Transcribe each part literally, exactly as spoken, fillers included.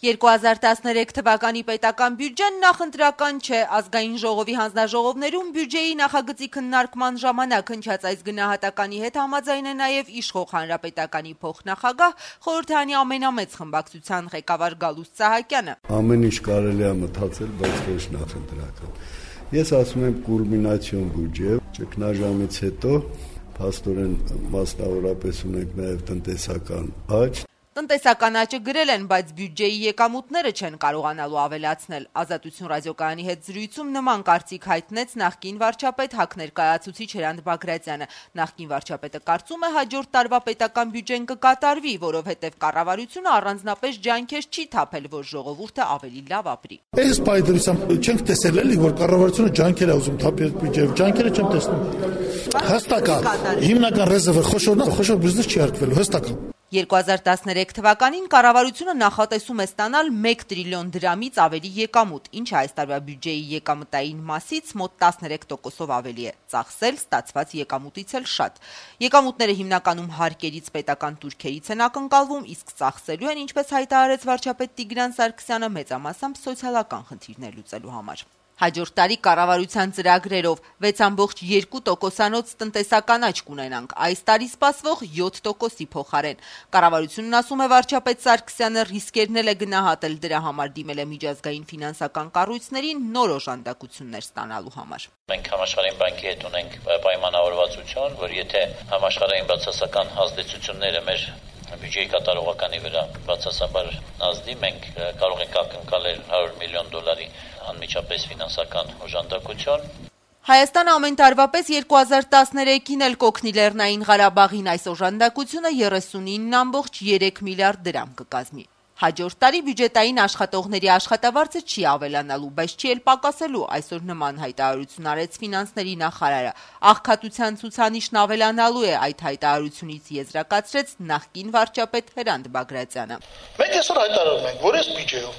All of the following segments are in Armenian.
երկու հազար տասներեք թվականի պետական բյուջեն նախընտրական չէ։ Ազգային ժողովի հանձնաժողովներում բյուջեի նախագծի քննարկման ժամանակ հնչած այս գնահատականի հետ համաձայն է նաև իշխող հանրապետականի փոխնախագահ, խորհրդարանի ամենամեծ խմբակցության ղեկավար Գալուստ Սահակյանը։ Ամեն ինչ կարելի է մտածել, բայց ոչ նախընտրական։ Ես ասում եմ կուլմինացիոն բյուջե, ճգնաժամից հետո փաստորեն մասնավորապես ունենք նաև տնտեսական աճ։ Տնտեսական աճը գրել են, բայց բյուջեի եկամուտները չեն կարողանալու ավելացնել։ Ազատություն ռադիոկայանի հետ զրույցում նման կարծիք հայտնեց նախկին վարչապետ ՀԱԿ ներկայացուցիչ Հրանտ Բագրատյանը։ Նախկին վարչապետը կարծում է հաջորդ տարվա պետական բյուջեն կկատարվի, որովհետև կառավարությունը առանձնապես ջանքեր չի թափել, որ ժողովուրդը ավելի լավ ապրի։ Այս պայդրությամբ չենք տեսել էլի, որ կառավարությունը ջանքեր է ուզում թափել բյուջեով, ջանքերը չեմ տեսնում։ Հստակ է, հիմնական ռեզերվը խոշոր խոշոր բիզնես չի արկվել, հստակ է։ երկու հազար տասներեք թվականին կառավարությունը նախատեսում է ստանալ մեկ տրիլիոն դրամից ավելի եկամուտ, ինչը այս տարվա բյուջեի եկամտային մասից մոտ տասներեք տոկոսով ավելի է, ծախսել ստացված եկամուտից էլ շատ։ Եկամուտները հիմնականում հարկերից, պետական տուրքերից են ակնկալվում, իսկ ծախսելու են, ինչպես հայտարարեց վարչապետ Տիգրան Սարգսյանը, մեծամասամբ սոցիալական խնդիրներ լուծելու համար։ Հաջորդ տարի կառավարության ծրագրերով վեց ամբողջ երկու տոկոսանոց տնտեսական աճ կունենանք, այս տարի սպասվող յոթ տոկոսի փոխարեն։ Կառավարությունն ասում է վարչապետ Սարգսյանը ռիսկերն է գնահատել, դրա համար դիմել է միջազգային ֆինանսական կառույցներին նոր օժանդակություններ ստանալու համար։ Մենք համաշխարհային բանկի հետ ունենք պայմանավորվածություն, որ եթե համաշխարհային բացասական ազդեցությունները մեր բյուջեի կատարողականի վրա բացասաբար ազդի, մենք կարող ենք ակնկալել հարյուր միլիոն դոլարի անմիջապես ֆինանսական օժանդակություն։ Հայաստանը ամեն տարվա պես երկու հազար տասներեքին էլ կօգնի Լեռնային Ղարաբաղին, այս օժանդակությունը երեսունինը ամբողջ երեք միլիարդ դրամ կկազմի։ Հաջորդ տարի բյուջետային աշխատողների աշխատավարձը չի ավելանալու, բայց չի էլ պակասելու, այսօր նման հայտարարություն արեց ֆինանսների նախարարը։ Աղքատության ցուցանիշն ավելանալու է, այդ հայտարարությունից եզրակացրեց նախկին վարչապետ Հրանտ Բագրատյանը։ Մենք այսօր հայտարարում ենք, որ այս բյուջեով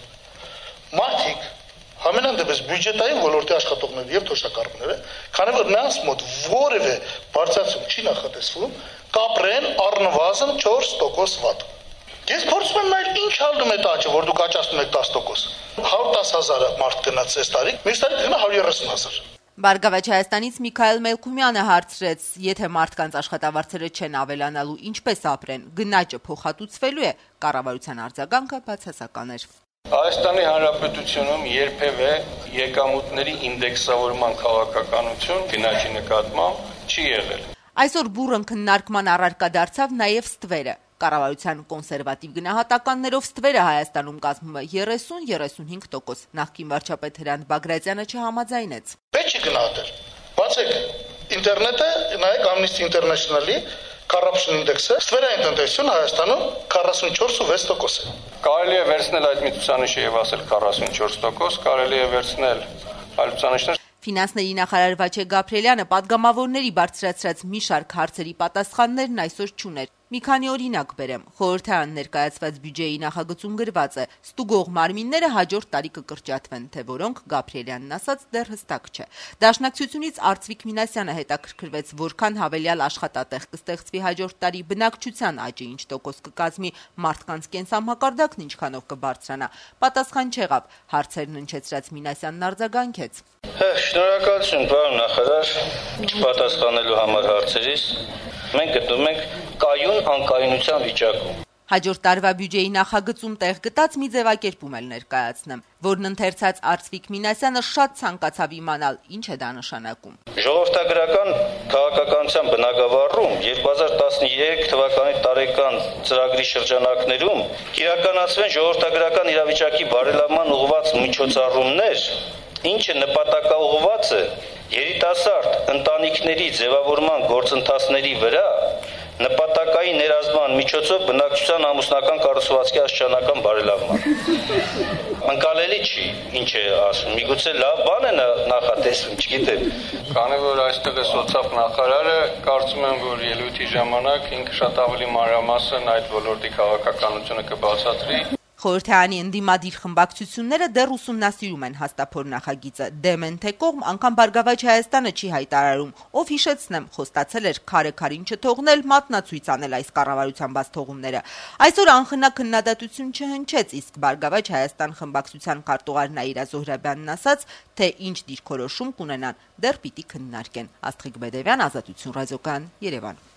մարդիկ համենայն դեպս բյուջետային ոլորտի աշխատողներ եւ թոշակառուները, քանի որ նրանց մոտ որևէ բարձրացում չի նախատեսվում, կապրեն առնվազն չորս տոկոս վատ։ Ես փորձում եմ նայել ինչ ալնում է տաճը, որ դուք աճացնում եք տասը տոկոս։ հարյուր տասը հազար մարդ գնաց այս տարի, մյուս տարի գնա հարյուր երեսուն հազար։ Բարգավաճ Հայաստանից Միքայել Մելքումյանը հարցրեց, եթե մարդկանց աշխատավարձերը չեն ավելանալու, ինչպես ապրեն, գնաճը փոխհատուցվելու է, կառավարության արձագանքը բացասական էր։ Հայաստանի Հանրապետությունում երբևէ եկամուտների ինդեքսավորման քաղաքականություն գնաճի նկատմամբ չի եղել։ Այսօր բուռն քննարկման առարկա դարձավ նաև ստվերը։ Կառավարության կոնսերվատիվ գնահատականներով ստվերը Հայաստանում կազմում է երեսուն երեսունհինգ տոկոս։ Նախկին վարչապետ Հրանտ Բագրատյանը չհամաձայնեց։ Պետք չի գնահատել։ Բացեք ինտերնետը, նայեք Amnesty International-ի corruption index-ը, ստվերային տնտեսությունը Հայաստանում քառասունչորս ու վեց տոկոս է։ Կարելի է վերցնել այդ մի ցուցանիշը եւ ասել քառասունչորս տոկոս, կարելի է վերցնել այլ ցուցանիշներ։ Ֆինանսների նախարար Վաչե Գաբրիելյանը պատգամավորների բարձրացրած մի շարք հարցերի պատասխաններն այսօր չուներ։ Մի քանի օրինակ բերեմ։ Խորհրդարան ներկայացված բյուջեի նախագծում գրված է. ստուգող մարմինները հաջորդ տարի կկրճատվեն, թե որոնք Գաբրիելյանն ասաց դեռ հստակ չէ։ Դաշնակցությունից Արծվիկ Մինասյանը հետաքրքրվեց, որքան հավելյալ աշխատատեղ կստեղծվի հաջորդ տարի, բնակչության աճը ինչ տոկոս կկազմի, մարդկանց կենսամակարդակն ինչքանով կբարձրանա։ Պատասխան չեղավ։ Հարցերն հնչեցրած Մինասյանն արձագանքեց. Շնորհակալություն, պարոն նախարար, չպատասխանելու համար հարցերիս։ Մենք գտնվում ենք կայուն անկայունության վիճակում։ Հաջորդ տարվա բյուջեի նախագծում տեղ գտած մի ձևակերպում էլ ներկայացնեմ, որն ընթերցած Արծվիկ Մինասյանը շատ ցանկացավ իմանալ, ինչ է դա նշանակում։ Ժողովրդագրական քաղաքականության բնագավառում երկու հազար տասներեք թվականի տարեկան ծրագրի շրջանակներում կիրականացվեն ժողովրդագրական իրավիճակի բարելավման ուղղված միջոցառումներ, ինչը նպատակաուղղված է երիտասարդ ընտանիքների ձևավորման գործընթացների վրա նպատակային ներազման միջոցով բնակչության ամուսնական կառուցվածքի աստիճանական բարելավման։ Ընկալելի չի, ինչ է ասում, միգուցե լավ բան է նախատեսվում, չգիտեմ։ Քանի որ այստեղ է սոցիալ նախարարը, կարծում եմ, որ ելույթի ժամանակ ինքը շատ ավելի մանրամասն այդ ոլորտի քաղաքականությունը կբացատրի։ Խորհրդարանի ընդդիմադիր խմբակցությունները դեռ ուսումնասիրում են հաստափոր նախագիծը, դեմ են թե կողմ, անգամ Բարգավաճ Հայաստանը չի հայտարարում, ով հիշեցնեմ, խոստացել էր քարե-քարին չթողնել, մատնացույց անել այս կառավարության բացթողումները։ Այսօր անխնա քննադատություն չհնչեց, իսկ Բարգավաճ Հայաստան խմբակցության քարտուղար Նաիրա Զոհրաբյանն ասաց, թե ինչ դիրքորոշում կունենան, դեռ պիտի քննարկեն։ Աստղիկ Բեդևյան, Ազատություն ռադիոկայան, Երևան։